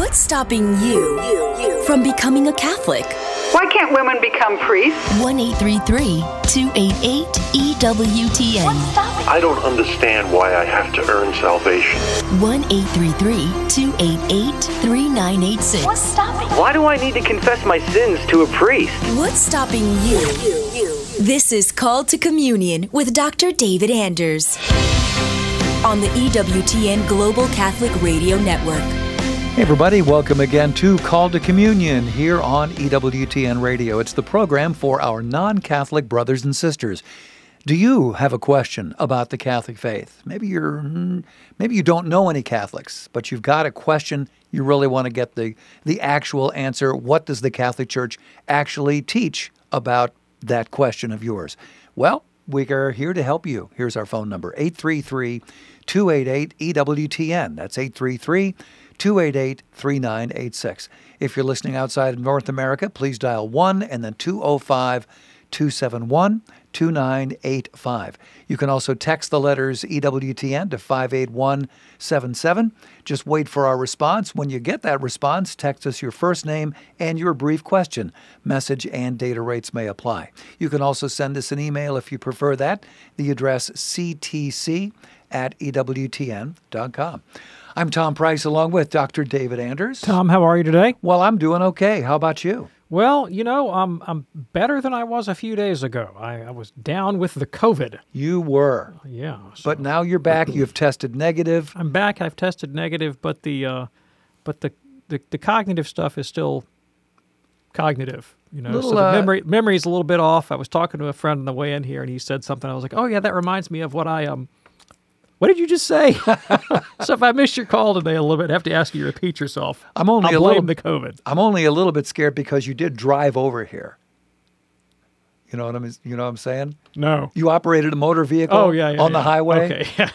What's stopping you from becoming a Catholic? Why can't women become priests? 1-833-288-EWTN. I don't understand why I have to earn salvation. 1-833-288-3986. What's stopping? Why do I need to confess my sins to a priest? What's stopping you? This is Called to Communion with Dr. David Anders on the EWTN Global Catholic Radio Network. Hey everybody, welcome again to Call to Communion here on EWTN Radio. It's the program for our non-Catholic brothers and sisters. Do you have a question about the Catholic faith? Maybe you don't know any Catholics, but you've got a question. You really want to get the actual answer. What does the Catholic Church actually teach about that question of yours? Well, we are here to help you. Here's our phone number, 833-288-EWTN. That's 833-288-3986. If you're listening outside of North America, please dial 1 and then 205-271-2985. You can also text the letters EWTN to 58177. Just wait for our response. When you get that response, text us your first name and your brief question. Message and data rates may apply. You can also send us an email if you prefer that. The address ctc@ewtn.com. I'm Tom Price along with Dr. David Anders. Tom, how are you today? Well, I'm doing okay. How about you? Well, I'm better than I was a few days ago. I was down with the COVID. You were. Yeah. But now you're back. You've tested negative. I'm back. I've tested negative, but the cognitive stuff is still cognitive. So the memory is a little bit off. I was talking to a friend on the way in here, and he said something. I was like, oh yeah, that reminds me of what What did you just say? So if I missed your call today a little bit, I have to ask you to repeat yourself. I'll blame the COVID. I'm only a little bit scared because you did drive over here. You know what I'm saying? No. You operated a motor vehicle on the highway. Okay.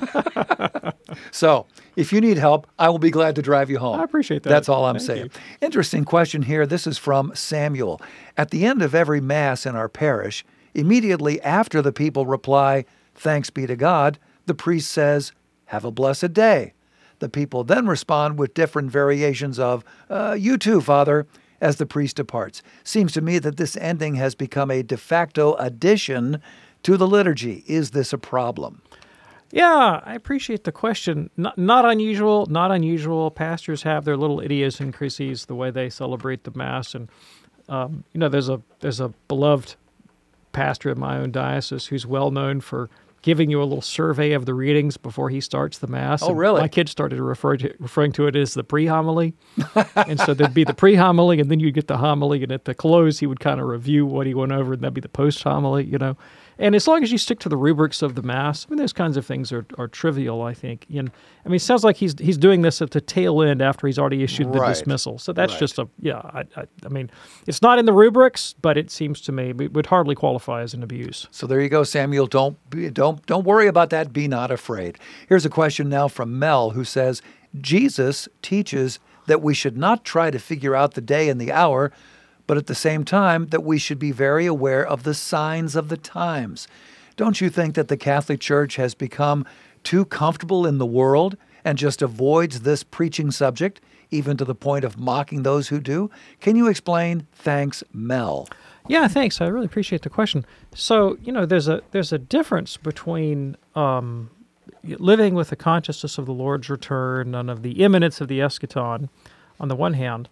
So if you need help, I will be glad to drive you home. I appreciate that. That's all I'm Thank saying. you. Interesting question here. This is from Samuel. At the end of every Mass in our parish, immediately after the people reply, "Thanks be to God," the priest says, "Have a blessed day." The people then respond with different variations of, "You too, Father," as the priest departs. Seems to me that this ending has become a de facto addition to the liturgy. Is this a problem? Yeah, I appreciate the question. Not unusual. Pastors have their little idiosyncrasies, the way they celebrate the Mass. And, there's a beloved pastor in my own diocese who's well known for giving you a little survey of the readings before he starts the Mass. Oh, really? My kids started referring to it as the pre-homily. And so there'd be the pre-homily, and then you'd get the homily, and at the close, he would kind of review what he went over, and that'd be the post-homily, And as long as you stick to the rubrics of the Mass, those kinds of things are trivial, I think. It sounds like he's doing this at the tail end after he's already issued the dismissal. So that's just it's not in the rubrics, but it seems to me it would hardly qualify as an abuse. So there you go, Samuel. Don't worry about that. Be not afraid. Here's a question now from Mel, who says, Jesus teaches that we should not try to figure out the day and the hour, but at the same time that we should be very aware of the signs of the times. Don't you think that the Catholic Church has become too comfortable in the world and just avoids this preaching subject, even to the point of mocking those who do? Can you explain? Thanks, Mel. Yeah, thanks. I really appreciate the question. So, there's a difference between living with the consciousness of the Lord's return and of the imminence of the eschaton on the one hand,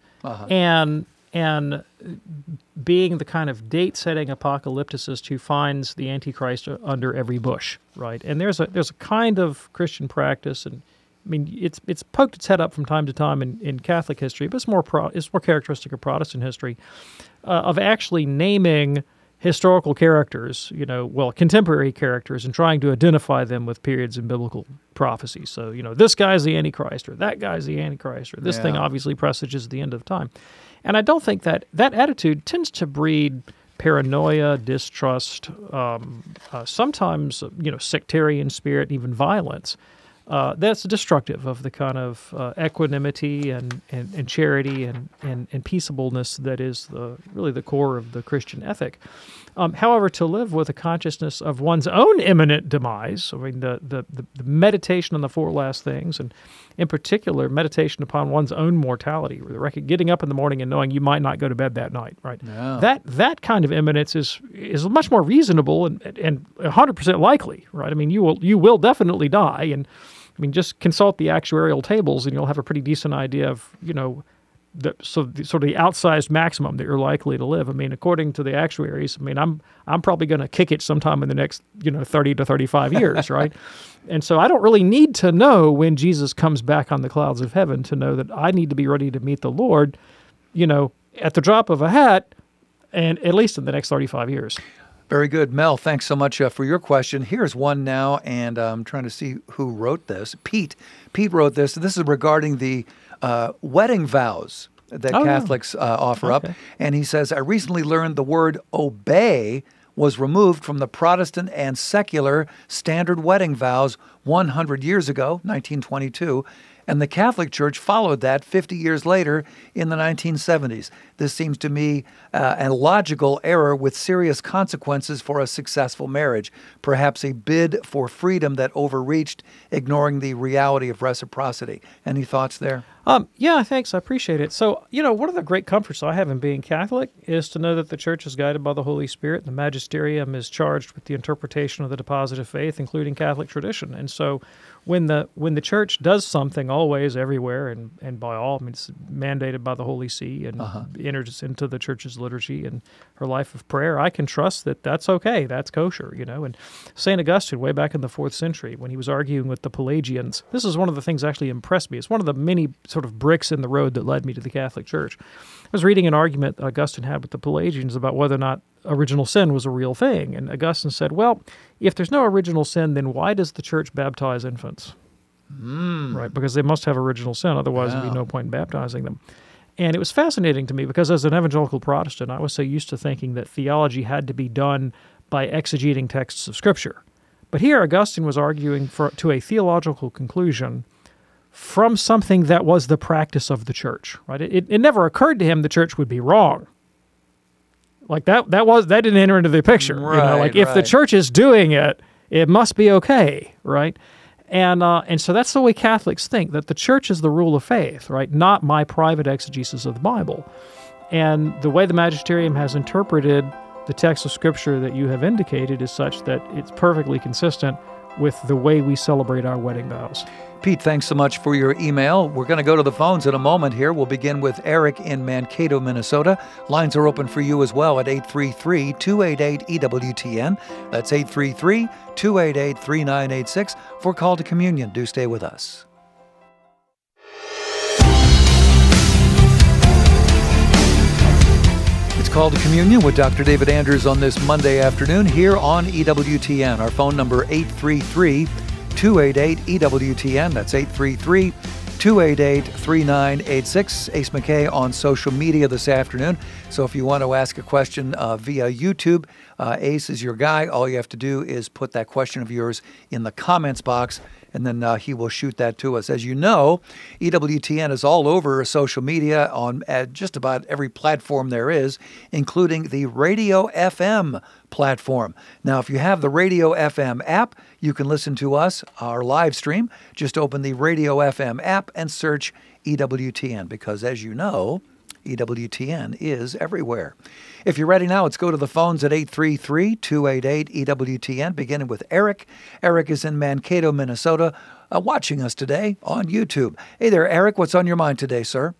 and being the kind of date-setting apocalypticist who finds the Antichrist under every bush, right? And there's a kind of Christian practice, and it's poked its head up from time to time in Catholic history, but it's more characteristic of Protestant history, of actually naming historical characters, contemporary characters, and trying to identify them with periods in biblical prophecy. So, this guy's the Antichrist, or that guy's the Antichrist, or this thing obviously presages the end of time. And I don't think that attitude tends to breed paranoia, distrust, sometimes, sectarian spirit, even violence. that's destructive of the kind of equanimity and charity and peaceableness that is really the core of the Christian ethic. However, to live with a consciousness of one's own imminent demise, I mean, the meditation on the four last things, and in particular, meditation upon one's own mortality, getting up in the morning and knowing you might not go to bed that night, right? Yeah. That kind of imminence is much more reasonable and 100% likely, right? I mean, you will definitely die, and I mean, just consult the actuarial tables, and you'll have a pretty decent idea of, the sort of the outsized maximum that you're likely to live. I mean, according to the actuaries, I mean, I'm probably going to kick it sometime in the next 30 to 35 years, right? And so I don't really need to know when Jesus comes back on the clouds of heaven to know that I need to be ready to meet the Lord, at the drop of a hat, and at least in the next 35 years. Very good. Mel, thanks so much for your question. Here's one now, and I'm trying to see who wrote this. Pete wrote this. This is regarding the wedding vows that Catholics offer up. And he says, I recently learned the word obey was removed from the Protestant and secular standard wedding vows 100 years ago, 1922, and the Catholic Church followed that 50 years later in the 1970s. This seems to me a logical error with serious consequences for a successful marriage, perhaps a bid for freedom that overreached, ignoring the reality of reciprocity. Any thoughts there? Yeah, thanks. I appreciate it. So, one of the great comforts I have in being Catholic is to know that the Church is guided by the Holy Spirit. The magisterium is charged with the interpretation of the deposit of faith, including Catholic tradition. And so when the Church does something always, everywhere, and by all, I mean, it's mandated by the Holy See and enters into the Church's liturgy and her life of prayer, I can trust that that's okay, that's kosher, And St. Augustine, way back in the 4th century, when he was arguing with the Pelagians, this is one of the things that actually impressed me. It's one of the many sort of bricks in the road that led me to the Catholic Church. I was reading an argument that Augustine had with the Pelagians about whether or not original sin was a real thing. And Augustine said, well, if there's no original sin, then why does the Church baptize infants? Right, because they must have original sin, otherwise there'd be no point in baptizing them. And it was fascinating to me because as an evangelical Protestant, I was so used to thinking that theology had to be done by exegeting texts of Scripture. But here Augustine was arguing to a theological conclusion from something that was the practice of the Church, right? It never occurred to him the Church would be wrong. Like that didn't enter into the picture. Right, if the Church is doing it, it must be okay, right? And so that's the way Catholics think, that the Church is the rule of faith, right? Not my private exegesis of the Bible. And the way the magisterium has interpreted the text of Scripture that you have indicated is such that it's perfectly consistent with the way we celebrate our wedding vows. Pete, thanks so much for your email. We're going to go to the phones in a moment here. We'll begin with Eric in Mankato, Minnesota. Lines are open for you as well at 833-288-EWTN. That's 833-288-3986 for Call to Communion. Do stay with us. It's Call to Communion with Dr. David Anders on this Monday afternoon here on EWTN. Our phone number 833-288-EWTN. That's 833-288-3986. Ace McKay on social media this afternoon. So if you want to ask a question via YouTube, Ace is your guy. All you have to do is put that question of yours in the comments box, and then he will shoot that to us. As you know, EWTN is all over social media on just about every platform there is, including the Radio FM platform. Now, if you have the Radio FM app, you can listen to us, our live stream. Just open the Radio FM app and search EWTN, because as you know, EWTN is everywhere. If you're ready now, let's go to the phones at 833-288-EWTN, beginning with Eric. Eric is in Mankato, Minnesota, watching us today on YouTube. Hey there, Eric. What's on your mind today, sir?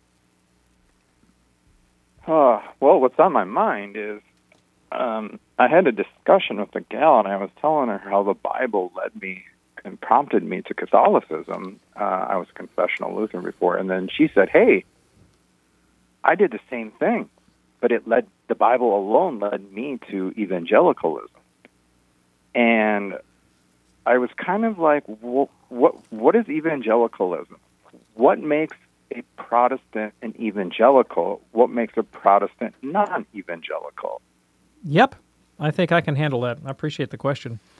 Well, what's on my mind is I had a discussion with a gal, and I was telling her how the Bible led me and prompted me to Catholicism. I was a confessional Lutheran before, and then she said, hey, I did the same thing, but the Bible alone led me to evangelicalism. And I was kind of like, what is evangelicalism? What makes a Protestant an evangelical? What makes a Protestant non-evangelical? Yep, I think I can handle that. I appreciate the question.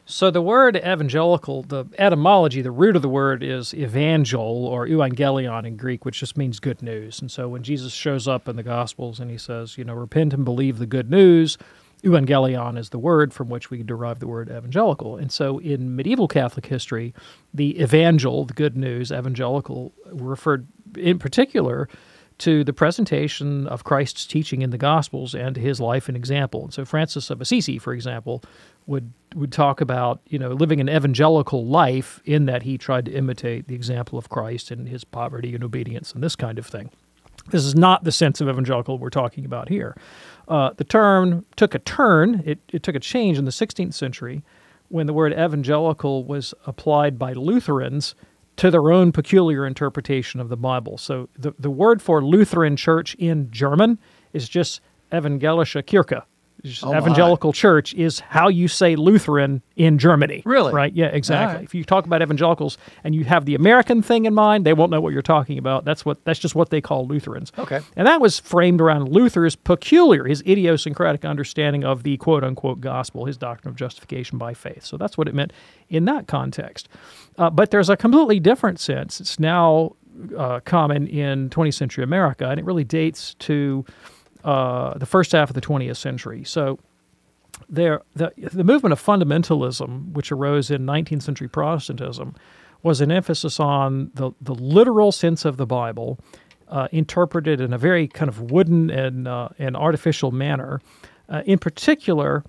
So the word evangelical, the etymology, the root of the word is evangel or euangelion in Greek, which just means good news. And so when Jesus shows up in the Gospels and he says, repent and believe the good news, euangelion is the word from which we derive the word evangelical. And so in medieval Catholic history, the evangel, the good news, evangelical, referred in particular to the presentation of Christ's teaching in the Gospels and to his life and example. And so Francis of Assisi, for example, would talk about, living an evangelical life in that he tried to imitate the example of Christ and his poverty and obedience and this kind of thing. This is not the sense of evangelical we're talking about here. The term took a turn. It took a change in the 16th century when the word evangelical was applied by Lutherans to their own peculiar interpretation of the Bible. So the word for Lutheran church in German is just Evangelische Kirche. Evangelical church is how you say Lutheran in Germany. Really? Right? Yeah, exactly. Right. If you talk about evangelicals and you have the American thing in mind, they won't know what you're talking about. That's just what they call Lutherans. Okay. And that was framed around Luther's his idiosyncratic understanding of the quote-unquote gospel, his doctrine of justification by faith. So that's what it meant in that context. But there's a completely different sense. It's now common in 20th century America, and it really dates to the first half of the 20th century. So the movement of fundamentalism, which arose in 19th century Protestantism, was an emphasis on the literal sense of the Bible, interpreted in a very kind of wooden and artificial manner, in particular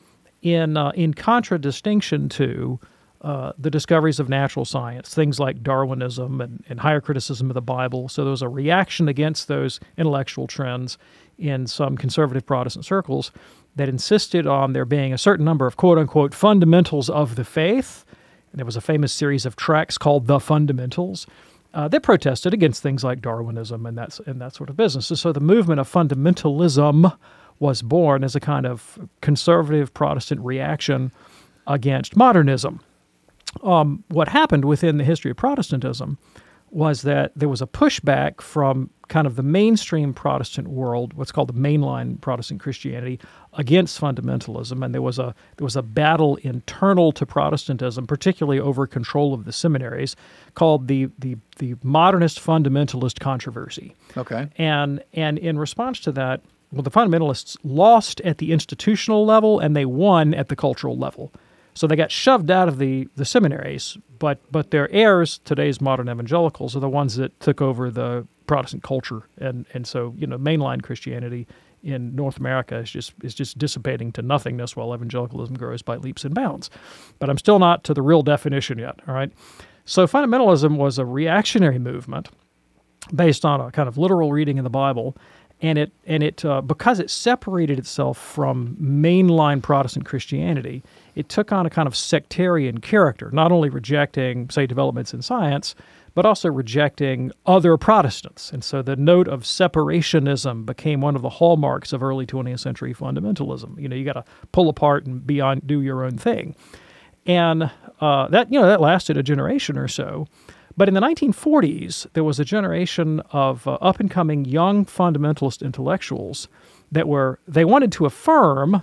in contradistinction to the discoveries of natural science, things like Darwinism and higher criticism of the Bible. So there was a reaction against those intellectual trends in some conservative Protestant circles that insisted on there being a certain number of quote-unquote fundamentals of the faith. And there was a famous series of tracts called The Fundamentals that protested against things like Darwinism and that sort of business. And so the movement of fundamentalism was born as a kind of conservative Protestant reaction against modernism. What happened within the history of Protestantism was that there was a pushback from kind of the mainstream Protestant world, what's called the mainline Protestant Christianity, against fundamentalism, and there was a battle internal to Protestantism, particularly over control of the seminaries, called the modernist fundamentalist controversy. Okay. And in response to that, the fundamentalists lost at the institutional level and they won at the cultural level. So they got shoved out of the seminaries, but their heirs, today's modern evangelicals, are the ones that took over the Protestant culture, and so mainline Christianity in North America is just dissipating to nothingness while evangelicalism grows by leaps and bounds. But I'm still not to the real definition yet. All right, so fundamentalism was a reactionary movement based on a kind of literal reading of the Bible. And it because it separated itself from mainline Protestant Christianity, it took on a kind of sectarian character, not only rejecting, say, developments in science, but also rejecting other Protestants. And so the note of separationism became one of the hallmarks of early 20th century fundamentalism. You got to pull apart and do your own thing. And that lasted a generation or so. But in the 1940s, there was a generation of up-and-coming young fundamentalist intellectuals that wanted to affirm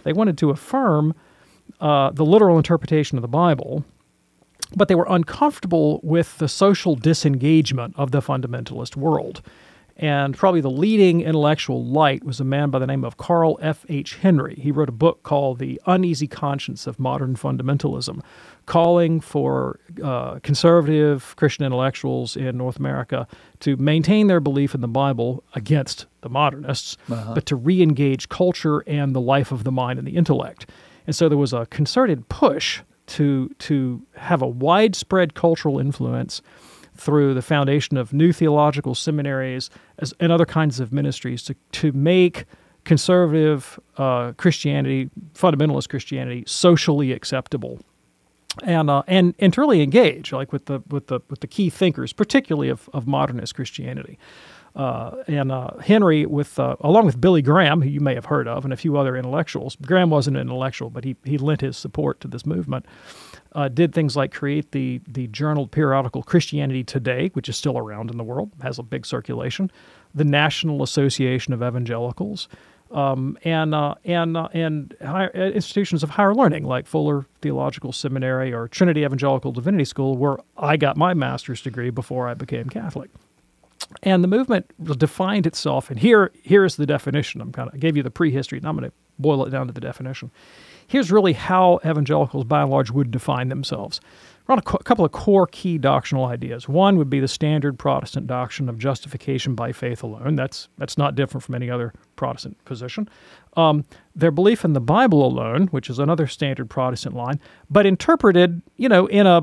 the literal interpretation of the Bible, but they were uncomfortable with the social disengagement of the fundamentalist world. And probably the leading intellectual light was a man by the name of Carl F.H. Henry. He wrote a book called The Uneasy Conscience of Modern Fundamentalism, calling for conservative Christian intellectuals in North America to maintain their belief in the Bible against the modernists, but to re-engage culture and the life of the mind and the intellect. And so there was a concerted push to have a widespread cultural influence through the foundation of new theological seminaries and other kinds of ministries to make conservative Christianity, fundamentalist Christianity, socially acceptable, and to really engage with the key thinkers, particularly of modernist Christianity. Henry, along with Billy Graham, who you may have heard of, and a few other intellectuals. Graham wasn't an intellectual, but he lent his support to this movement. Did things like create the journal periodical Christianity Today, which is still around in the world, has a big circulation, the National Association of Evangelicals, and institutions of higher learning like Fuller Theological Seminary or Trinity Evangelical Divinity School, where I got my master's degree before I became Catholic. And the movement defined itself, and here's the definition. I gave you the prehistory, and I'm going to boil it down to the definition. Here's really how evangelicals, by and large, would define themselves. Around a couple of core key doctrinal ideas. One would be the standard Protestant doctrine of justification by faith alone. That's not different from any other Protestant position. Their belief in the Bible alone, which is another standard Protestant line, but interpreted, in a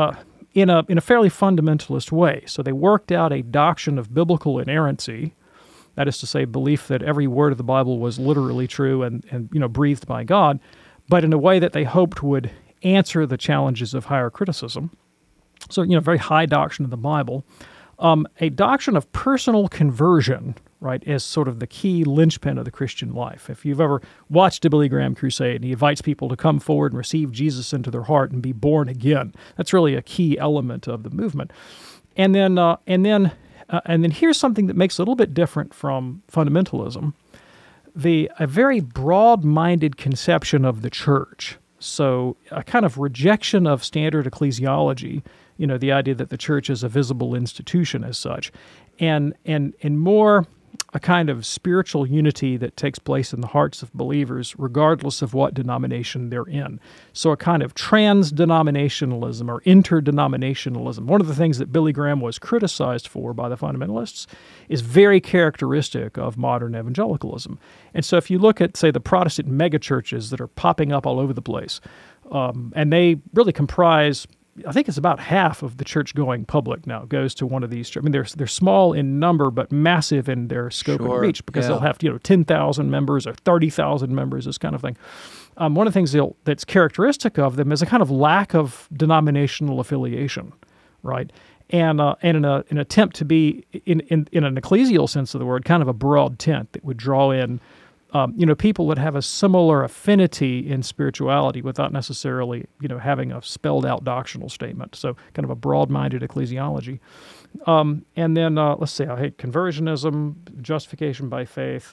fairly fundamentalist way. So they worked out a doctrine of biblical inerrancy, that is to say, belief that every word of the Bible was literally true and breathed by God, but in a way that they hoped would answer the challenges of higher criticism. So, very high doctrine of the Bible. A doctrine of personal conversion, right, is sort of the key linchpin of the Christian life. If you've ever watched a Billy Graham crusade, and he invites people to come forward and receive Jesus into their heart and be born again, that's really a key element of the movement. And then here's something that makes it a little bit different from fundamentalism: a very broad-minded conception of the church. So a kind of rejection of standard ecclesiology, the idea that the church is a visible institution as such, and more a kind of spiritual unity that takes place in the hearts of believers regardless of what denomination they're in. So a kind of trans-denominationalism or interdenominationalism. One of the things that Billy Graham was criticized for by the fundamentalists is very characteristic of modern evangelicalism. And so if you look at, say, the Protestant megachurches that are popping up all over the place, and they really comprise, I think it's about half of the church-going public now goes to one of these. I mean, they're small in number, but massive in their scope and reach, because they'll have 10,000 members or 30,000 members, this kind of thing. One of the things that's characteristic of them is a kind of lack of denominational affiliation, right? And an attempt to be, in an ecclesial sense of the word, kind of a broad tent that would draw in people that have a similar affinity in spirituality without necessarily, having a spelled-out doctrinal statement. So kind of a broad-minded ecclesiology. And then, let's see, I hate conversionism, justification by faith,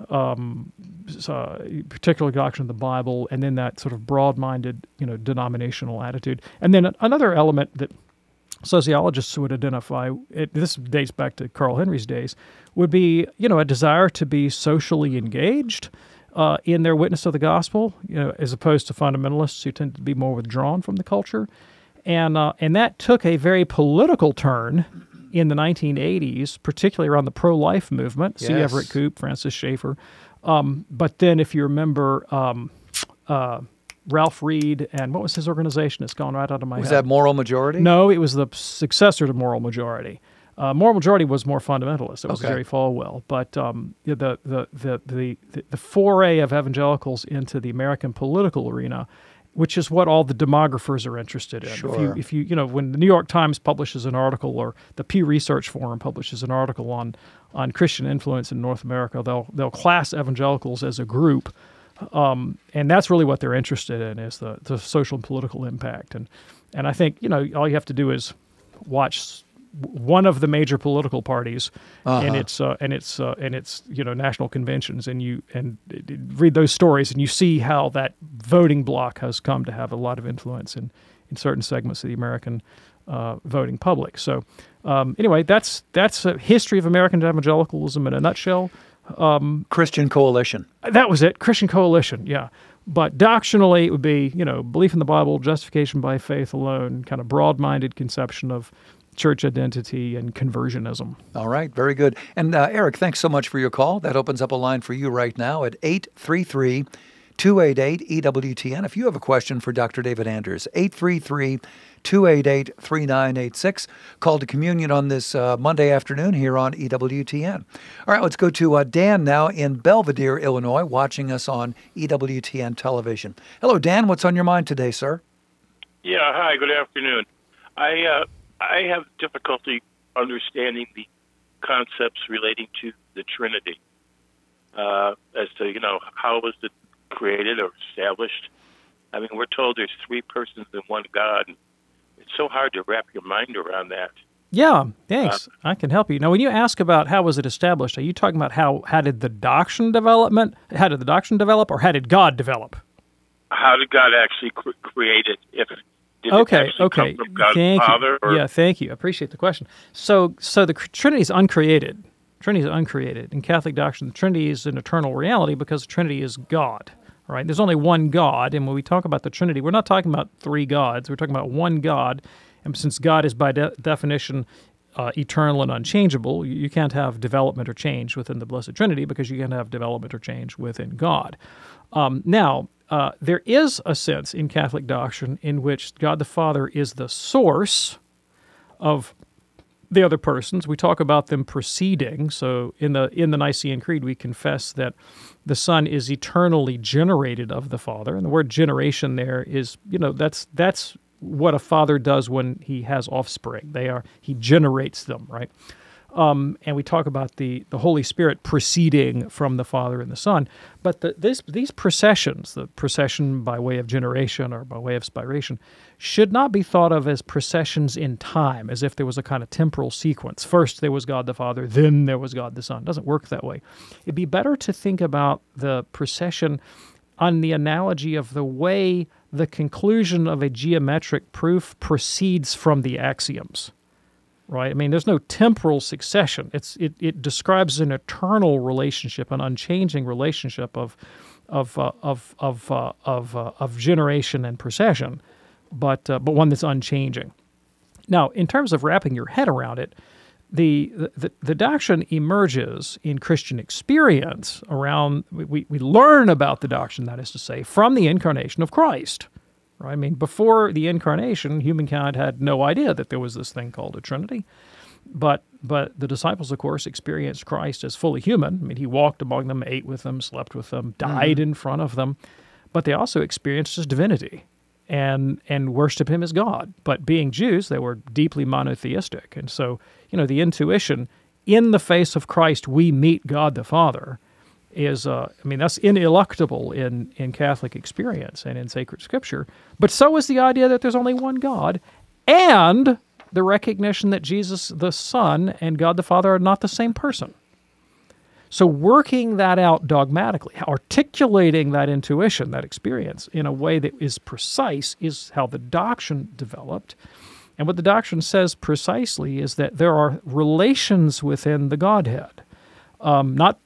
particular doctrine of the Bible, and then that sort of broad-minded, denominational attitude. And then another element that sociologists would identify, this dates back to Carl Henry's days, would be, a desire to be socially engaged in their witness of the gospel, as opposed to fundamentalists who tend to be more withdrawn from the culture. And that took a very political turn in the 1980s, particularly around the pro-life movement, C. Everett Koop, Francis Schaeffer. But then if you remember Ralph Reed, and what was his organization? It's gone right out of my head. Was that Moral Majority? No, it was the successor to Moral Majority. Moral Majority was more fundamentalist. It was Jerry Falwell. But the foray of evangelicals into the American political arena, which is what all the demographers are interested in. Sure. If you when the New York Times publishes an article, or the Pew Research Forum publishes an article on Christian influence in North America, they'll class evangelicals as a group. And that's really what they're interested in, is the social and political impact. And I think, all you have to do is watch one of the major political parties and its national conventions, and read those stories, and you see how that voting bloc has come to have a lot of influence in certain segments of the American voting public. So anyway, that's a history of American evangelicalism in a nutshell. Christian Coalition. That was it, Christian Coalition, yeah. But doctrinally, it would be, belief in the Bible, justification by faith alone, kind of broad-minded conception of church identity and conversionism. All right, very good. And Eric, thanks so much for your call. That opens up a line for you right now at 833-288-EWTN. If you have a question for Dr. David Anders, 833-288-3986. Call to communion on this Monday afternoon here on EWTN. All right, let's go to Dan now in Belvedere, Illinois, watching us on EWTN television. Hello, Dan. What's on your mind today, sir? Yeah, hi, good afternoon. I have difficulty understanding the concepts relating to the Trinity, as to, how was it created or established. I mean, we're told there's three persons in one God. It's so hard to wrap your mind around that. Yeah, thanks. I can help you. Now, when you ask about how was it established, are you talking about how did the doctrine develop, or how did God develop? How did God actually create it? Did it actually come from God the Father? Yeah, thank you. I appreciate the question. So the Trinity is uncreated. Trinity is uncreated. In Catholic doctrine, the Trinity is an eternal reality because the Trinity is God. Right? There's only one God, and when we talk about the Trinity, we're not talking about three gods. We're talking about one God. And since God is by definition eternal and unchangeable, you can't have development or change within the Blessed Trinity because you can't have development or change within God. Now, there is a sense in Catholic doctrine in which God the Father is the source of the other persons. We talk about them proceeding. So in the Nicene Creed, we confess that the Son is eternally generated of the Father. And the word generation there is, that's what a father does when he has offspring. He generates them, right? And we talk about the Holy Spirit proceeding from the Father and the Son. But these processions, the procession by way of generation or by way of spiration, should not be thought of as processions in time, as if there was a kind of temporal sequence. First there was God the Father, then there was God the Son. It doesn't work that way. It'd be better to think about the procession on the analogy of the way the conclusion of a geometric proof proceeds from the axioms, right? I mean, there's no temporal succession. It describes an eternal relationship, an unchanging relationship of generation and procession, but one that's unchanging. Now, in terms of wrapping your head around it, the doctrine emerges in Christian experience around, we learn about the doctrine, that is to say, from the incarnation of Christ. Right? I mean, before the incarnation, humankind had no idea that there was this thing called a Trinity. But the disciples, of course, experienced Christ as fully human. I mean, he walked among them, ate with them, slept with them, died in front of them. But they also experienced his divinity and worshiped him as God. But being Jews, they were deeply monotheistic. And so, the intuition, in the face of Christ, we meet God the Father, is, that's ineluctable in Catholic experience and in sacred scripture. But so is the idea that there's only one God, and the recognition that Jesus the Son and God the Father are not the same person. So working that out dogmatically, articulating that intuition, that experience, in a way that is precise is how the doctrine developed. And what the doctrine says precisely is that there are relations within the Godhead. Not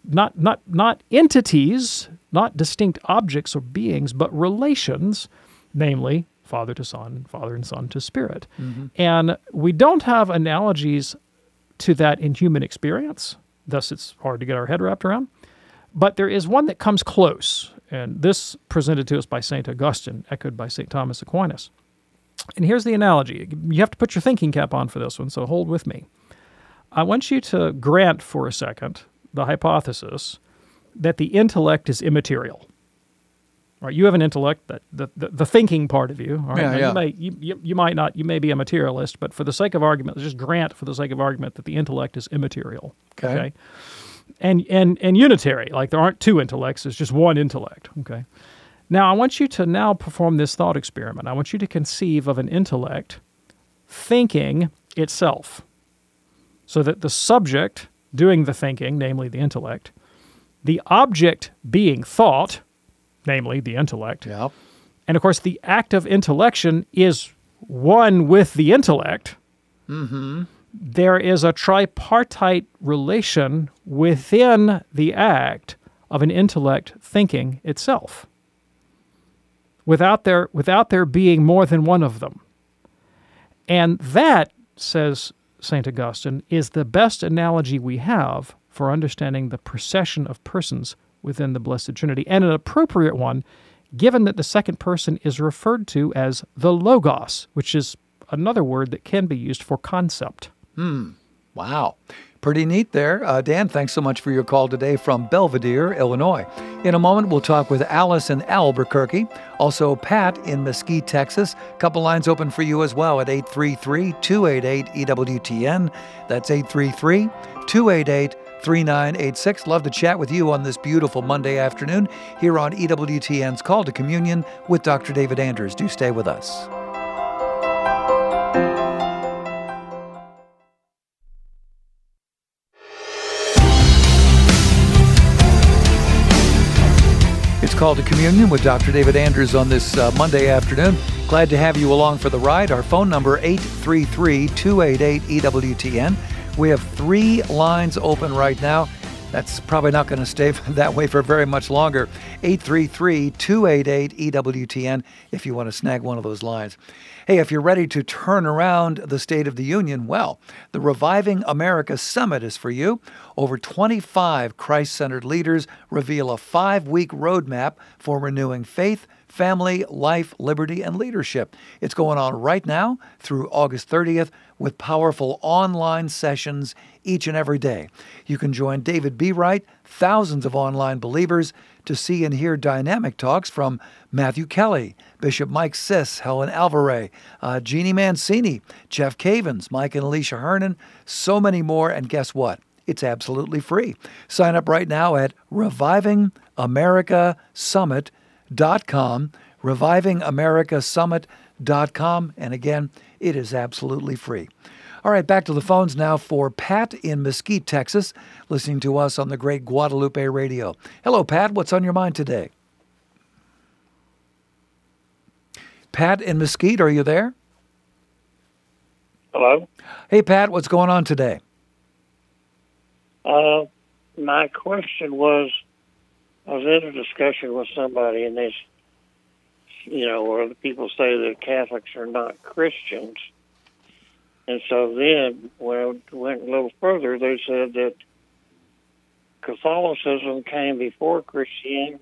entities, not distinct objects or beings, but relations, namely Father to Son, Father and Son to Spirit. Mm-hmm. And we don't have analogies to that in human experience, thus it's hard to get our head wrapped around. But there is one that comes close, and this presented to us by St. Augustine, echoed by St. Thomas Aquinas. And here's the analogy. You have to put your thinking cap on for this one, so hold with me. I want you to grant for a second the hypothesis that the intellect is immaterial. Right? You have an intellect, that the thinking part of you. All right? You might not. You may be a materialist, but for the sake of argument, let's just grant for the sake of argument that the intellect is immaterial. Okay. And unitary, like there aren't two intellects. There's just one intellect. Okay. Now I want you to now perform this thought experiment. I want you to conceive of an intellect thinking itself, so that the subject doing the thinking, namely the intellect, the object being thought, namely the intellect, and of course the act of intellection is one with the intellect. Mm-hmm. There is a tripartite relation within the act of an intellect thinking itself, without there being more than one of them. And that, says St. Augustine, is the best analogy we have for understanding the procession of persons within the Blessed Trinity, and an appropriate one, given that the second person is referred to as the Logos, which is another word that can be used for concept. Wow. Pretty neat there. Dan, thanks so much for your call today from Belvedere, Illinois. In a moment, we'll talk with Alice in Albuquerque, also Pat in Mesquite, Texas. A couple lines open for you as well at 833-288-EWTN. That's 833-288-3986. Love to chat with you on this beautiful Monday afternoon here on EWTN's Call to Communion with Dr. David Anders. Do stay with us. It's Call to Communion with Dr. David Anders on this Monday afternoon. Glad to have you along for the ride. Our phone number, 833-288-EWTN. We have 3 lines open right now. That's probably not going to stay that way for very much longer. 833-288-EWTN if you want to snag one of those lines. Hey, if you're ready to turn around the State of the Union, well, the Reviving America Summit is for you. Over 25 Christ-centered leaders reveal a 5-week roadmap for renewing faith, family, life, liberty, and leadership. It's going on right now through August 30th with powerful online sessions each and every day. You can join David B. Wright, thousands of online believers, to see and hear dynamic talks from Matthew Kelly, Bishop Mike Siss, Helen Alvarez, Jeannie Mancini, Jeff Cavins, Mike and Alicia Hernan, so many more. And guess what? It's absolutely free. Sign up right now at RevivingAmericaSummit.com, RevivingAmericaSummit.com. And again, it is absolutely free. All right, back to the phones now for Pat in Mesquite, Texas, listening to us on the great Guadalupe Radio. Hello, Pat. What's on your mind today? Pat in Mesquite, are you there? Hello? Hey, Pat, what's going on today? My question was, I was in a discussion with somebody, and they, where the people say that Catholics are not Christians. And so then, when I went a little further, they said that Catholicism came before Christianity.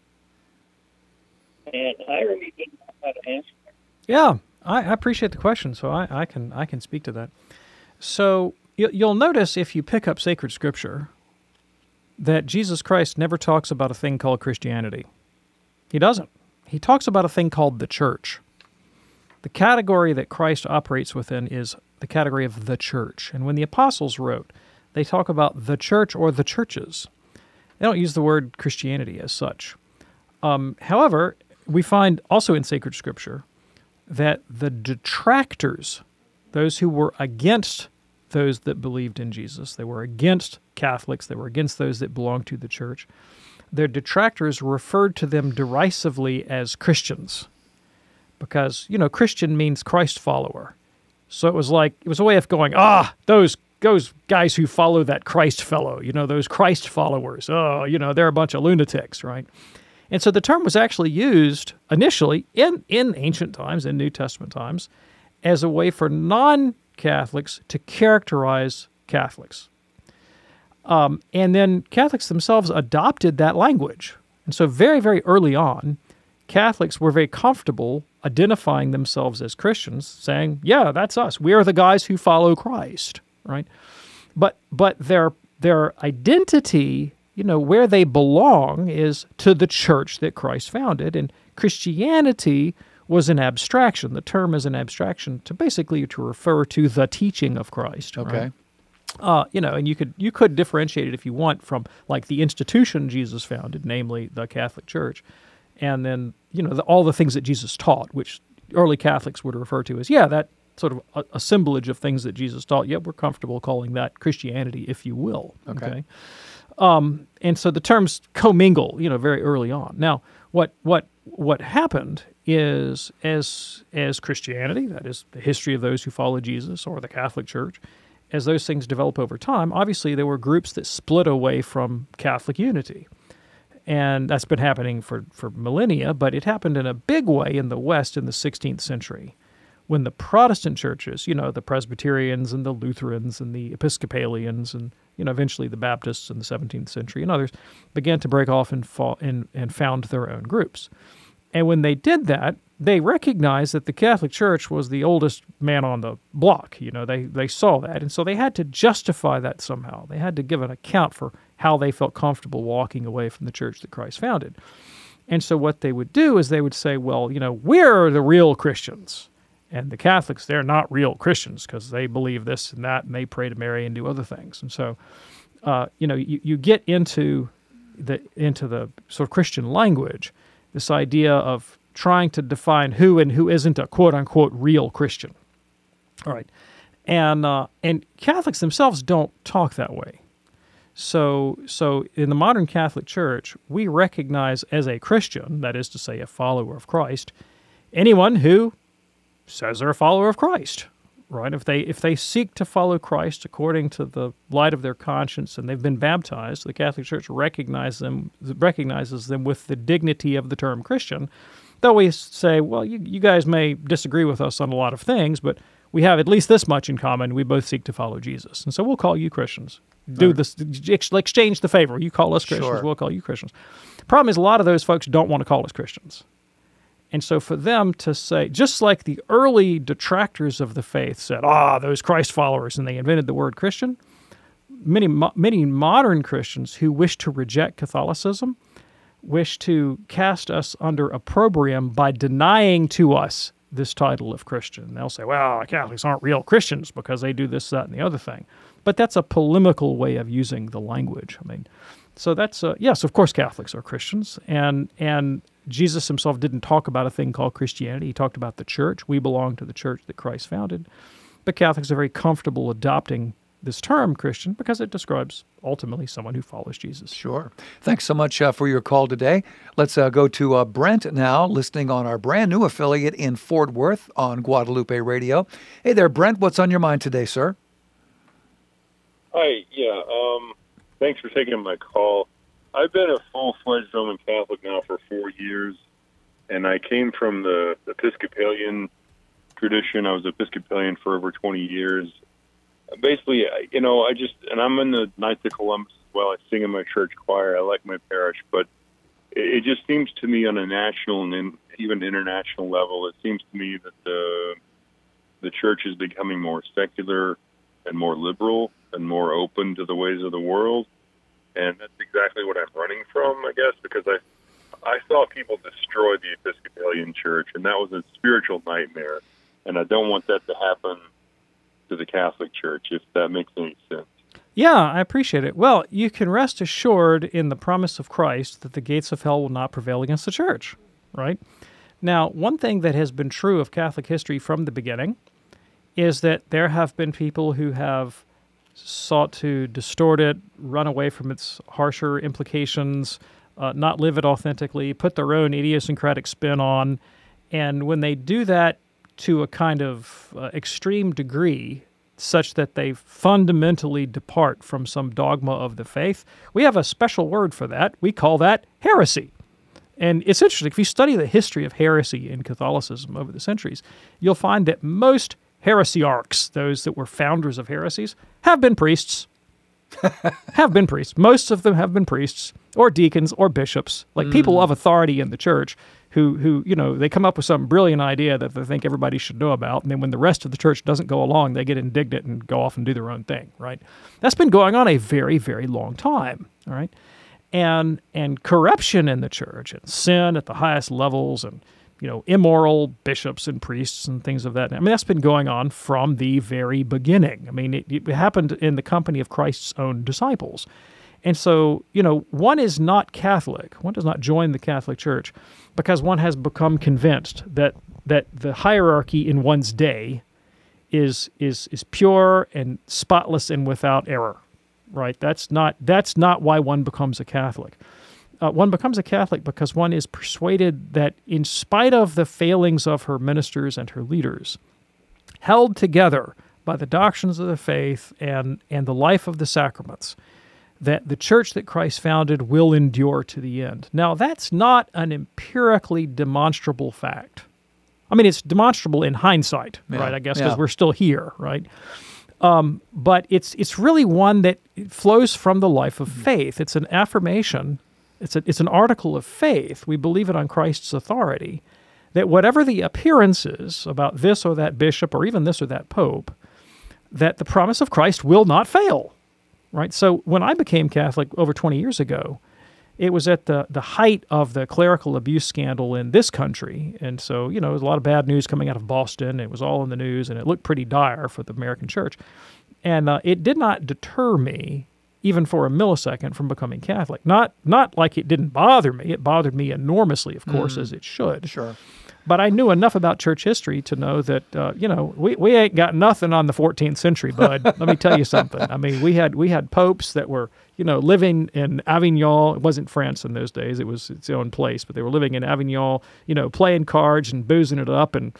And I really didn't know how to answer that. Yeah, I appreciate the question, so I can speak to that. So you'll notice if you pick up sacred scripture that Jesus Christ never talks about a thing called Christianity. He doesn't. He talks about a thing called the church. The category that Christ operates within is the category of the church. And when the apostles wrote, they talk about the church or the churches. They don't use the word Christianity as such. However, we find also in sacred scripture that the detractors, those who were against those that believed in Jesus, they were against Catholics, they were against those that belonged to the church, their detractors referred to them derisively as Christians. Because, Christian means Christ follower. So it was a way of going, those guys who follow that Christ fellow, those Christ followers, they're a bunch of lunatics, right? And so the term was actually used initially in ancient times, in New Testament times, as a way for non-Catholics to characterize Catholics. And then Catholics themselves adopted that language. And so very, very early on, Catholics were very comfortable identifying themselves as Christians, saying, yeah, that's us. We are the guys who follow Christ, right? But their identity, where they belong is to the church that Christ founded, and Christianity was an abstraction. The term is an abstraction to refer to the teaching of Christ. Okay. Right? And you could differentiate it if you want from like the institution Jesus founded, namely the Catholic Church, and then all the things that Jesus taught, which early Catholics would refer to as that sort of a assemblage of things that Jesus taught. We're comfortable calling that Christianity, if you will. Okay. And so the terms commingle, very early on. Now, what happened is as Christianity, that is the history of those who follow Jesus, or the Catholic Church, as those things develop over time, obviously there were groups that split away from Catholic unity. And that's been happening for millennia, but it happened in a big way in the West in the 16th century, when the Protestant churches, the Presbyterians and the Lutherans and the Episcopalians and eventually the Baptists in the 17th century and others, began to break off and found their own groups. And when they did that, they recognized that the Catholic Church was the oldest man on the block. They saw that, and so they had to justify that somehow. They had to give an account for how they felt comfortable walking away from the church that Christ founded. And so what they would do is they would say, well, we're the real Christians. And the Catholics, they're not real Christians because they believe this and that, and they pray to Mary and do other things. And so, you get into the sort of Christian language, this idea of trying to define who and who isn't a quote-unquote real Christian. All right. And Catholics themselves don't talk that way. So in the modern Catholic Church, we recognize as a Christian, that is to say a follower of Christ, anyone who says they're a follower of Christ, right? If they seek to follow Christ according to the light of their conscience and they've been baptized, the Catholic Church recognizes them with the dignity of the term Christian. Though we say, well, you guys may disagree with us on a lot of things, but we have at least this much in common. We both seek to follow Jesus. And so we'll call you Christians. Do this, exchange the favor. You call us Christians, Sure. we'll call you Christians. Problem is, a lot of those folks don't want to call us Christians. And so for them to say, just like the early detractors of the faith said, those Christ followers, and they invented the word Christian, many modern Christians who wish to reject Catholicism wish to cast us under opprobrium by denying to us this title of Christian. They'll say, well, Catholics aren't real Christians because they do this, that, and the other thing. But that's a polemical way of using the language. I mean, so that's, yes, of course Catholics are Christians, and Jesus himself didn't talk about a thing called Christianity. He talked about the church. We belong to the church that Christ founded. But Catholics are very comfortable adopting this term Christian because it describes ultimately someone who follows Jesus. Sure. Thanks so much for your call today. Let's go to Brent now, listening on our brand new affiliate in Fort Worth on Guadalupe Radio. Hey there, Brent. What's on your mind today, sir? Hi. Yeah. Thanks for taking my call. I've been a full-fledged Roman Catholic now for 4 years, and I came from the Episcopalian tradition. I was Episcopalian for over 20 years. Basically, I'm in the Knights of Columbus as well. I sing in my church choir. I like my parish, but it just seems to me on a national and even international level, it seems to me that the church is becoming more secular and more liberal and more open to the ways of the world. And that's exactly what I'm running from, I guess, because I saw people destroy the Episcopalian Church, and that was a spiritual nightmare. And I don't want that to happen to the Catholic Church, if that makes any sense. Yeah, I appreciate it. Well, you can rest assured in the promise of Christ that the gates of hell will not prevail against the church, right? Now, one thing that has been true of Catholic history from the beginning is that there have been people who have sought to distort it, run away from its harsher implications, not live it authentically, put their own idiosyncratic spin on. And when they do that to a kind of extreme degree, such that they fundamentally depart from some dogma of the faith, we have a special word for that. We call that heresy. And it's interesting, if you study the history of heresy in Catholicism over the centuries, you'll find that most heresiarchs, those that were founders of heresies, have been priests. Have been priests. Most of them have been priests or deacons or bishops, like people of authority in the church who they come up with some brilliant idea that they think everybody should know about, and then when the rest of the church doesn't go along, they get indignant and go off and do their own thing, right? That's been going on a very, very long time, all right? And corruption in the church and sin at the highest levels and immoral bishops and priests and things of that. I mean, that's been going on from the very beginning. I mean, it happened in the company of Christ's own disciples. And so, one is not Catholic. One does not join the Catholic Church because one has become convinced that the hierarchy in one's day is pure and spotless and without error, right? That's not why one becomes a Catholic. One becomes a Catholic because one is persuaded that in spite of the failings of her ministers and her leaders, held together by the doctrines of the faith and the life of the sacraments, that the church that Christ founded will endure to the end. Now, that's not an empirically demonstrable fact. I mean, it's demonstrable in hindsight, right, I guess, because we're still here, right? But it's really one that flows from the life of faith. It's an affirmation. It's an article of faith. We believe it on Christ's authority, that whatever the appearances about this or that bishop or even this or that pope, that the promise of Christ will not fail, right? So when I became Catholic over 20 years ago, it was at the height of the clerical abuse scandal in this country. And so, there was a lot of bad news coming out of Boston. It was all in the news, and it looked pretty dire for the American church. And it did not deter me, even for a millisecond, from becoming Catholic. Not like it didn't bother me. It bothered me enormously, of course, as it should. Sure. But I knew enough about church history to know that, we ain't got nothing on the 14th century, bud. Let me tell you something. I mean, we had popes that were, living in Avignon. It wasn't France in those days. It was its own place, but they were living in Avignon, playing cards and boozing it up and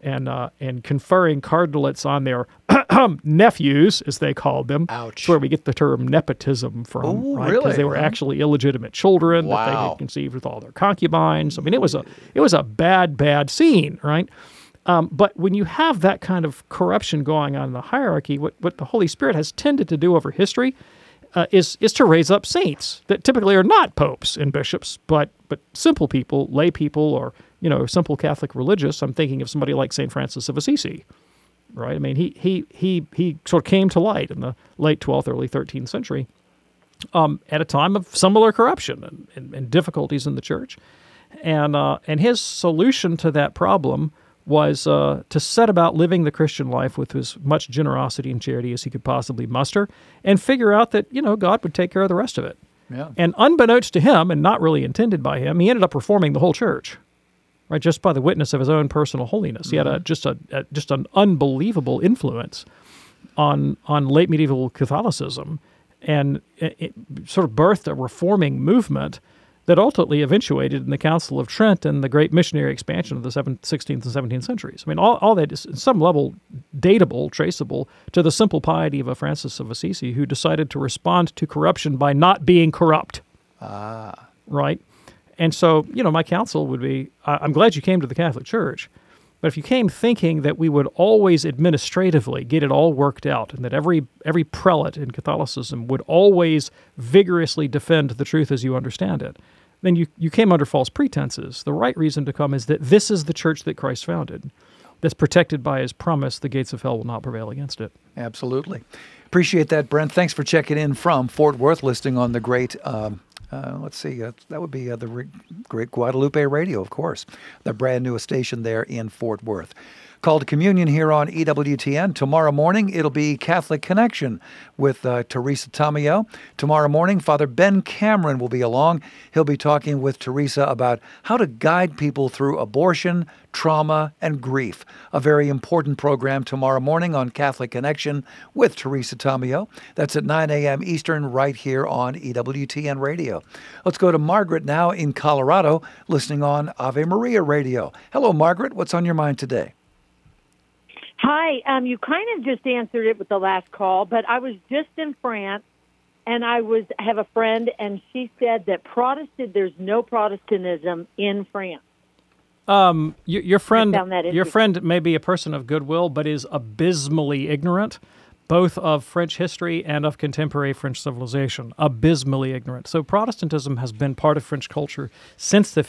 conferring cardinalates on their nephews, as they called them. Ouch. That's where we get the term nepotism from. Ooh, right? really? Because they were actually illegitimate children that they Wow. had conceived with all their concubines. I mean, it was a bad scene, right? But when you have that kind of corruption going on in the hierarchy, what the Holy Spirit has tended to do over history is to raise up saints that typically are not popes and bishops, but simple people, lay people, or simple Catholic religious. I'm thinking of somebody like St. Francis of Assisi, right? I mean, he sort of came to light in the late 12th, early 13th century at a time of similar corruption and difficulties in the church. And his solution to that problem was to set about living the Christian life with as much generosity and charity as he could possibly muster, and figure out that, God would take care of the rest of it. Yeah. And unbeknownst to him, and not really intended by him, he ended up reforming the whole church, right? Just by the witness of his own personal holiness. He had just an unbelievable influence on late medieval Catholicism, and it sort of birthed a reforming movement that ultimately eventuated in the Council of Trent and the great missionary expansion of the 16th and 17th centuries. I mean, all that is, in some level, dateable, traceable to the simple piety of a Francis of Assisi who decided to respond to corruption by not being corrupt. Right? And so, my counsel would be, I'm glad you came to the Catholic Church, but if you came thinking that we would always administratively get it all worked out, and that every prelate in Catholicism would always vigorously defend the truth as you understand it, then you came under false pretenses. The right reason to come is that this is the church that Christ founded, that's protected by his promise, the gates of hell will not prevail against it. Absolutely. Appreciate that, Brent. Thanks for checking in from Fort Worth, listing on the great, let's see, that would be the great Guadalupe Radio, of course, the brand new station there in Fort Worth. Call to Communion here on EWTN. Tomorrow morning, it'll be Catholic Connection with Teresa Tamio. Tomorrow morning, Father Ben Cameron will be along. He'll be talking with Teresa about how to guide people through abortion, trauma, and grief. A very important program tomorrow morning on Catholic Connection with Teresa Tamio. That's at 9 a.m. Eastern right here on EWTN Radio. Let's go to Margaret now in Colorado, listening on Ave Maria Radio. Hello, Margaret. What's on your mind today? Hi, you kind of just answered it with the last call, but I was just in France, and have a friend, and she said that there's no Protestantism in France. Your friend may be a person of goodwill, but is abysmally ignorant, both of French history and of contemporary French civilization. Abysmally ignorant. So Protestantism has been part of French culture since the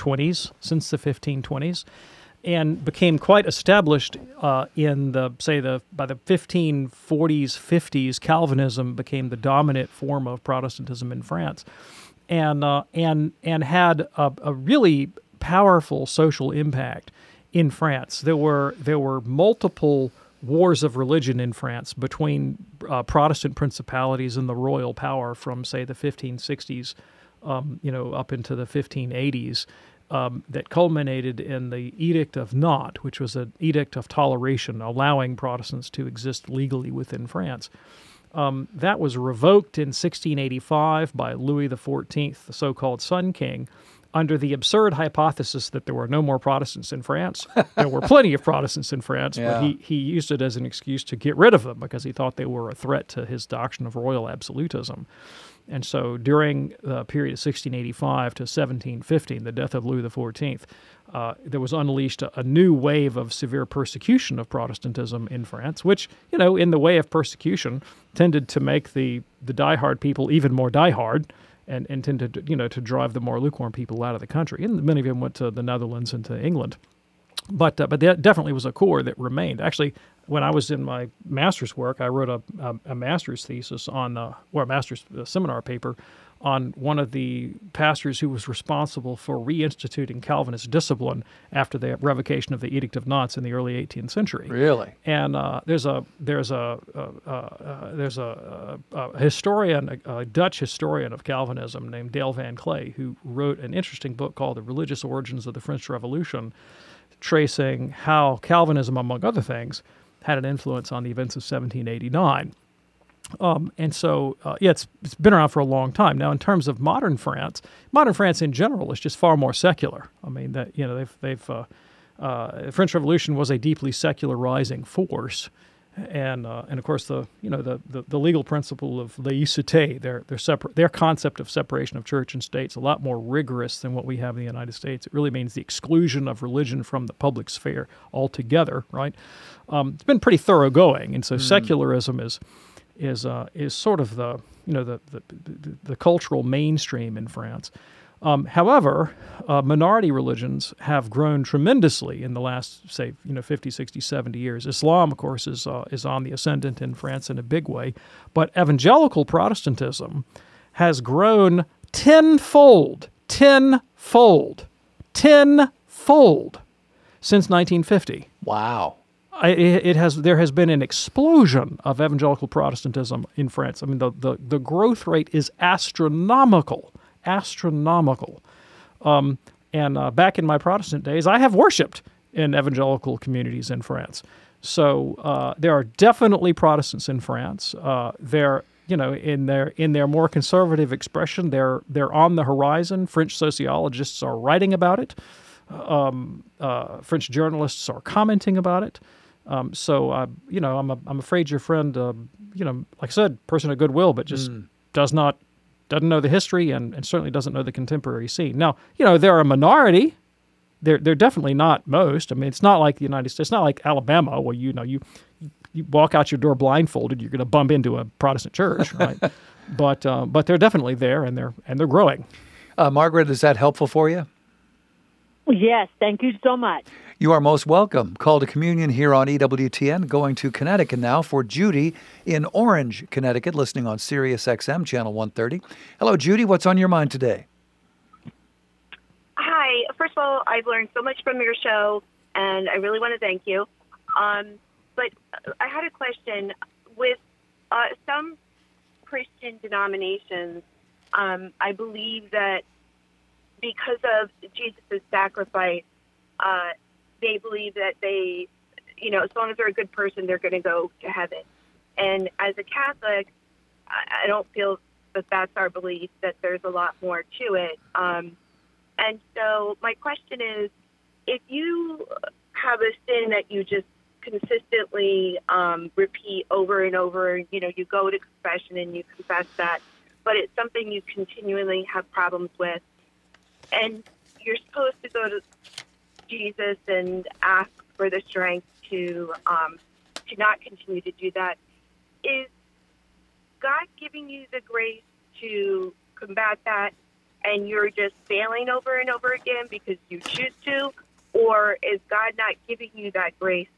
1520s. And became quite established by the 1540s, 50s. Calvinism became the dominant form of Protestantism in France, and had a really powerful social impact in France. There were multiple wars of religion in France between Protestant principalities and the royal power from, say, the 1560s, up into the 1580s. That culminated in the Edict of Nantes, which was an edict of toleration, allowing Protestants to exist legally within France. That was revoked in 1685 by Louis XIV, the so-called Sun King, under the absurd hypothesis that there were no more Protestants in France. There were plenty of Protestants in France, but he used it as an excuse to get rid of them because he thought they were a threat to his doctrine of royal absolutism. And so during the period of 1685 to 1715, the death of Louis XIV, there was unleashed a new wave of severe persecution of Protestantism in France, which, in the way of persecution, tended to make the diehard people even more diehard and tended to drive the more lukewarm people out of the country. And many of them went to the Netherlands and to England. But there definitely was a core that remained. Actually, when I was in my master's work, I wrote a master's thesis a master's seminar paper on one of the pastors who was responsible for reinstituting Calvinist discipline after the revocation of the Edict of Nantes in the early 18th century. Really? And there's a historian, a Dutch historian of Calvinism named Dale Van Clay, who wrote an interesting book called The Religious Origins of the French Revolution, tracing how Calvinism, among other things, had an influence on the events of 1789. And so, it's been around for a long time. Now, in terms of modern France in general is just far more secular. I mean, that the French Revolution was a deeply secularizing force, and of course the legal principle of laïcité, their concept of separation of church and state is a lot more rigorous than what we have in the United States. It really means the exclusion of religion from the public sphere altogether. Right? It's been pretty thoroughgoing, and so secularism is sort of the cultural mainstream in France. However, minority religions have grown tremendously in the last, say, 50, 60, 70 years. Islam, of course, is on the ascendant in France in a big way, but evangelical Protestantism has grown tenfold since 1950. Wow. There has been an explosion of evangelical Protestantism in France. I mean, the growth rate is astronomical. And back in my Protestant days, I have worshipped in evangelical communities in France. So there are definitely Protestants in France. They're in their more conservative expression, they're on the horizon. French sociologists are writing about it. French journalists are commenting about it. I'm afraid your friend, like I said, person of goodwill, but just doesn't know the history and certainly doesn't know the contemporary scene. Now, they're a minority. They're definitely not most. I mean, it's not like the United States. It's not like Alabama where you walk out your door blindfolded, you're going to bump into a Protestant church, right? But they're definitely there, and they're growing. Margaret, is that helpful for you? Yes, thank you so much. You are most welcome. Call to Communion here on EWTN. Going to Connecticut now for Judy in Orange, Connecticut, listening on Sirius XM, Channel 130. Hello, Judy. What's on your mind today? Hi. First of all, I've learned so much from your show, and I really want to thank you. But I had a question. With some Christian denominations, I believe that because of Jesus' sacrifice, they believe that they, as long as they're a good person, they're going to go to heaven. And as a Catholic, I don't feel that that's our belief, that there's a lot more to it. And so my question is, if you have a sin that you just consistently repeat over and over, you go to confession and you confess that, but it's something you continually have problems with, and you're supposed to go to Jesus and ask for the strength to not continue to do that. Is God giving you the grace to combat that, and you're just failing over and over again because you choose to, or is God not giving you that grace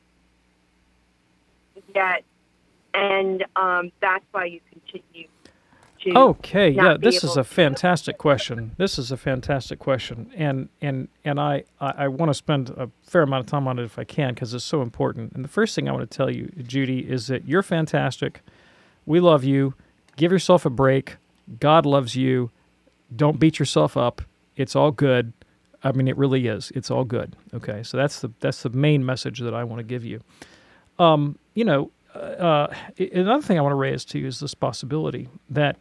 yet, and that's why you continue? Okay, yeah, this is a fantastic question. And I want to spend a fair amount of time on it if I can, because it's so important. And the first thing I want to tell you, Judy, is that you're fantastic. We love you. Give yourself a break. God loves you. Don't beat yourself up. It's all good. I mean, it really is. It's all good. Okay, so that's the main message that I want to give you. Another thing I want to raise to you is this possibility that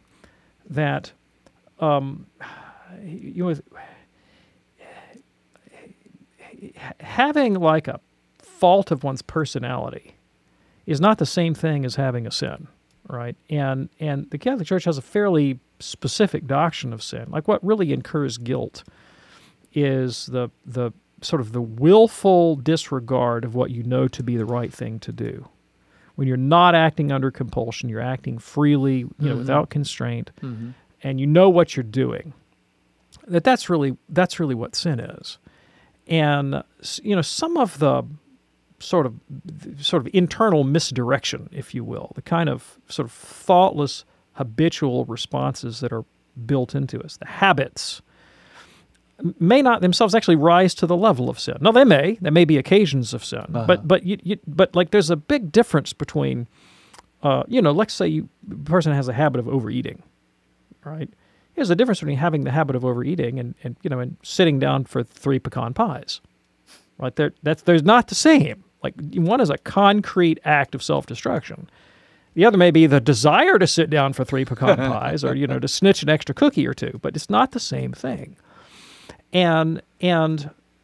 having like a fault of one's personality is not the same thing as having a sin, right? And the Catholic Church has a fairly specific doctrine of sin. Like, what really incurs guilt is the sort of the willful disregard of what you know to be the right thing to do. When you're not acting under compulsion, you're acting freely, without constraint, and you know what you're doing. That's really what sin is. And some of the sort of internal misdirection, if you will, the kind of sort of thoughtless, habitual responses that are built into us, the habits, may not themselves actually rise to the level of sin. No, they may. There may be occasions of sin, but like there's a big difference between, let's say a person has a habit of overeating, right? There's a difference between having the habit of overeating and sitting down for 3 pecan pies. right? There's not the same. Like one is a concrete act of self-destruction. The other may be the desire to sit down for 3 pecan pies, or to snitch an extra cookie or 2, but it's not the same thing. And in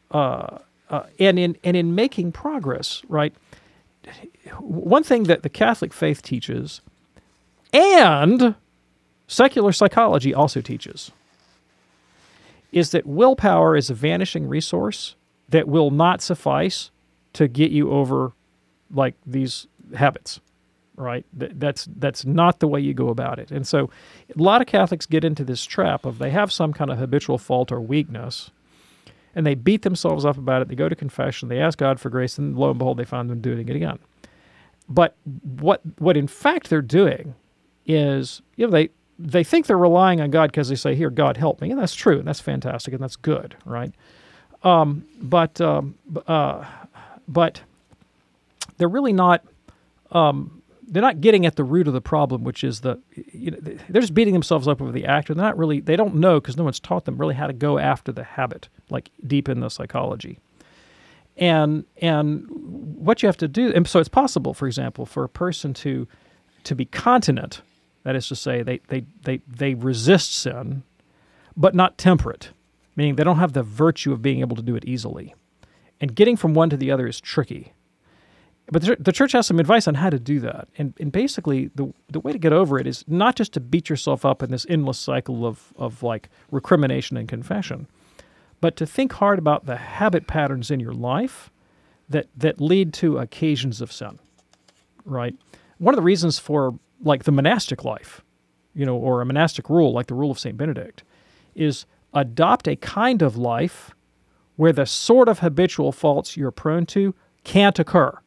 making progress, right? One thing that the Catholic faith teaches, and secular psychology also teaches, is that willpower is a vanishing resource that will not suffice to get you over like these habits, right? That's not the way you go about it. And so a lot of Catholics get into this trap of they have some kind of habitual fault or weakness, and they beat themselves up about it. They go to confession, they ask God for grace, and lo and behold, they find them doing it again. But what in fact they're doing is, they think they're relying on God because they say, "Here, God, help me," and that's true, and that's fantastic, and that's good, right? But they're really not. They're not getting at the root of the problem, which is they're just beating themselves up over the act, and they don't know because no one's taught them really how to go after the habit, like deep in the psychology. And what you have to do, and so it's possible, for example, for a person to be continent, that is to say, they resist sin, but not temperate, meaning they don't have the virtue of being able to do it easily. And getting from one to the other is tricky. But the church has some advice on how to do that. And basically, the way to get over it is not just to beat yourself up in this endless cycle of like recrimination and confession, but to think hard about the habit patterns in your life that lead to occasions of sin, right? One of the reasons for like the monastic life, or a monastic rule like the rule of St. Benedict, is adopt a kind of life where the sort of habitual faults you're prone to can't occur.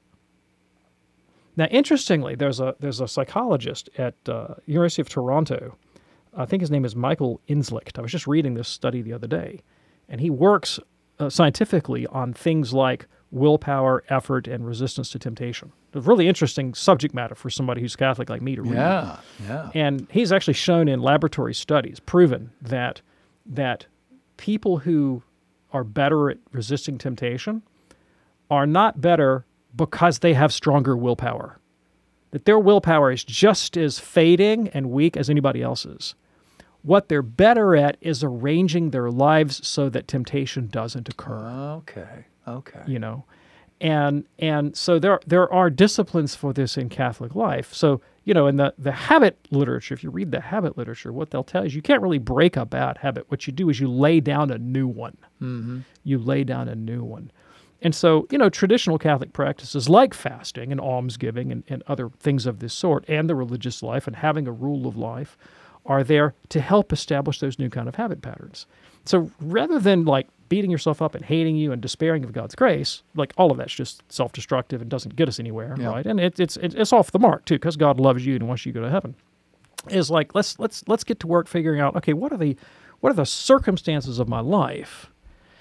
Now, interestingly, there's a psychologist at University of Toronto. I think his name is Michael Inslicht. I was just reading this study the other day, and he works scientifically on things like willpower, effort, and resistance to temptation. It's a really interesting subject matter for somebody who's Catholic like me to read. Yeah. And he's actually shown in laboratory studies, proven that people who are better at resisting temptation are not better because they have stronger willpower. That their willpower is just as fading and weak as anybody else's. What they're better at is arranging their lives so that temptation doesn't occur. Okay. And so there are disciplines for this in Catholic life. So, in the habit literature, if you read the habit literature, what they'll tell you is you can't really break a bad habit. What you do is you lay down a new one. Mm-hmm. You lay down a new one. And so, traditional Catholic practices like fasting and almsgiving and other things of this sort, and the religious life and having a rule of life, are there to help establish those new kind of habit patterns. So rather than like beating yourself up and hating you and despairing of God's grace, like all of that's just self-destructive and doesn't get us anywhere, right? And it's off the mark too, because God loves you and wants you to go to heaven. Is like let's get to work figuring out, okay, what are the circumstances of my life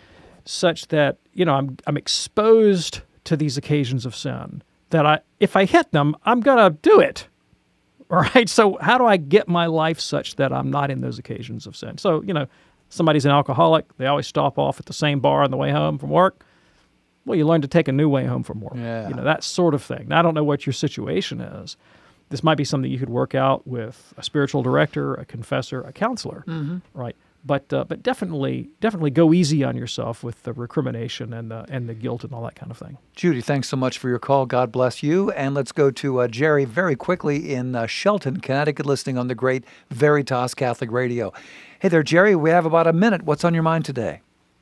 such that I'm exposed to these occasions of sin that if I hit them, I'm gonna do it. All right. So how do I get my life such that I'm not in those occasions of sin? So somebody's an alcoholic. They always stop off at the same bar on the way home from work. Well, you learn to take a new way home from work. Yeah. That sort of thing. Now, I don't know what your situation is. This might be something you could work out with a spiritual director, a confessor, a counselor, right? But definitely go easy on yourself with the recrimination and the guilt and all that kind of thing. Judy, thanks so much for your call. God bless you. And let's go to Jerry very quickly in Shelton, Connecticut, listening on the great Veritas Catholic Radio. Hey there, Jerry. We have about a minute. What's on your mind today?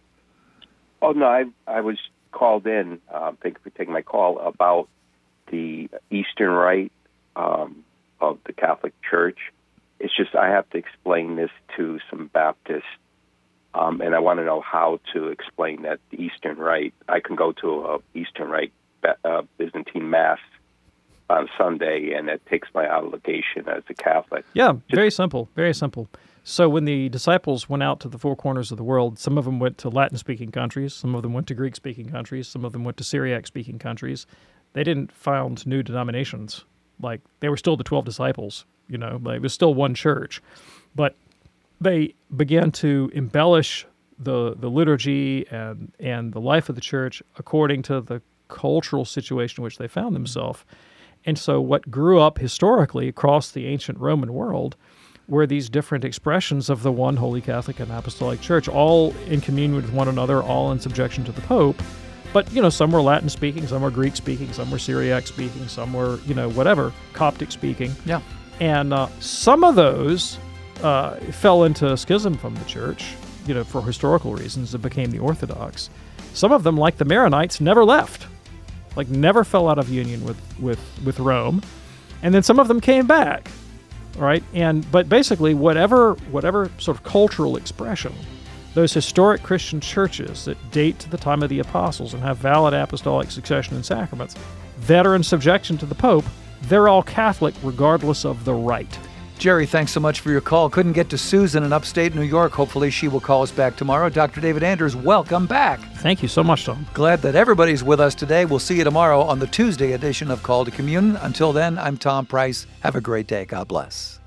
Oh, no, I was called in, thank you for taking my call, about the Eastern Rite of the Catholic Church. It's just I have to explain this to some Baptists, and I want to know how to explain that the Eastern Rite. I can go to a Eastern Rite Byzantine Mass on Sunday, and that takes my obligation as a Catholic. Yeah, very simple, very simple. So when the disciples went out to the four corners of the world, some of them went to Latin-speaking countries, some of them went to Greek-speaking countries, some of them went to Syriac-speaking countries. They didn't found new denominations. Like, they were still the 12 disciples, it was still one church. But they began to embellish the liturgy and the life of the church according to the cultural situation in which they found themselves. And so what grew up historically across the ancient Roman world were these different expressions of the one Holy Catholic and Apostolic Church, all in communion with one another, all in subjection to the Pope. But, some were Latin-speaking, some were Greek-speaking, some were Syriac-speaking, some were, whatever, Coptic-speaking. Yeah. And some of those fell into schism from the church, for historical reasons. It became the Orthodox. Some of them, like the Maronites, never left, never fell out of union with Rome. And then some of them came back, all right? But basically, whatever sort of cultural expression, those historic Christian churches that date to the time of the apostles and have valid apostolic succession and sacraments that are in subjection to the Pope, they're all Catholic regardless of the rite. Jerry, thanks so much for your call. Couldn't get to Susan in upstate New York. Hopefully she will call us back tomorrow. Dr. David Anders, welcome back. Thank you so much, Tom. Glad that everybody's with us today. We'll see you tomorrow on the Tuesday edition of Call to Communion. Until then, I'm Tom Price. Have a great day. God bless.